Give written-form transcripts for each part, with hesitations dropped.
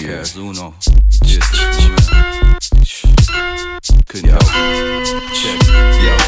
Caz Uno. Just couldn't help it. Check it. Yo,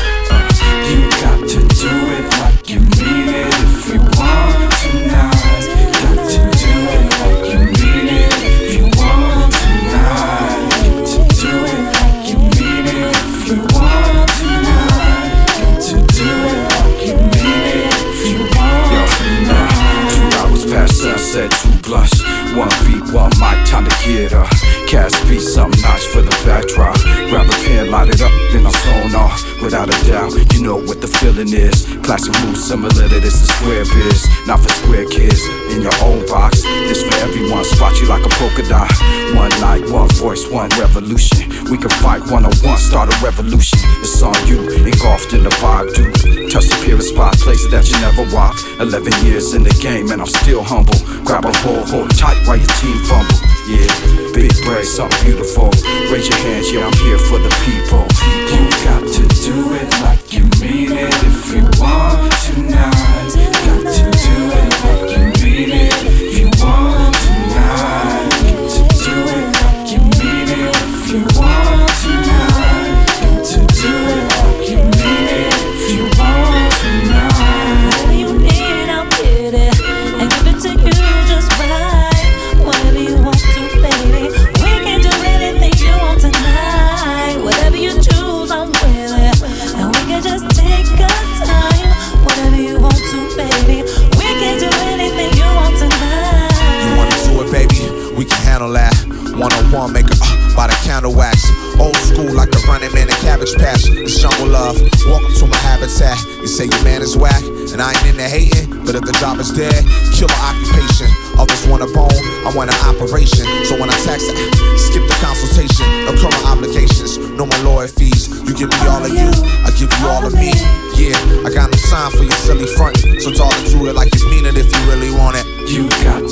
you got to do it like you mean it if you want tonight. Got to do it like you mean it if you want tonight. Got to do it like you mean it if you want tonight. Got to do it like you mean it if you want tonight. 2 hours past sunset, 2 blush, 1 beat, 1 mic, time to get up. Caz beat something nice for the backdrop. Grab a pen, light it up, then I'm thrown off. Without a doubt, you know what the feeling is. Classic moves similar to this is square biz. Not for square kids, in your own box. This for everyone, spot you like a polka dot. 1 night, 1 voice, 1 revolution. We can fight 1-on-1, start a revolution. It's on you, engulfed in the vibe, dude. Touch the purest spot, places that you never walk. 11 years in the game and I'm still humble. Grab a hold tight while your team fumble. Yeah, big break, something beautiful. Raise your hands, yeah, I'm here for the people. You got to do it like you mean it if you want tonight. Got to do it like you mean it if you want tonight. Got to do it like you mean it if you want tonight. Got to do it like you mean it if you want tonight. Whatever you need, I'll get it and give it to you just right. Whatever you want to, baby, we can do anything you want tonight. Whatever you choose, I'm with it, and we can just take our time. Whatever you want to, baby, we can do anything you want tonight. You wanna do it, baby? We can handle that. 1-on-1, make it by the candle wax. Old school like the Running Man and Cabbage Patch. It's jungle love, welcome to my habitat. You say your man is whack, and I ain't into hating, but if the job is dead, kill my occupation. Others want a bone, I want an operation. So when I text it, skip the consultation. No current obligations, no more lawyer fees. You give me all of you, I give you all of me. Yeah, I got no sign for your silly front, so darling, do it like you mean it if you really want it. You got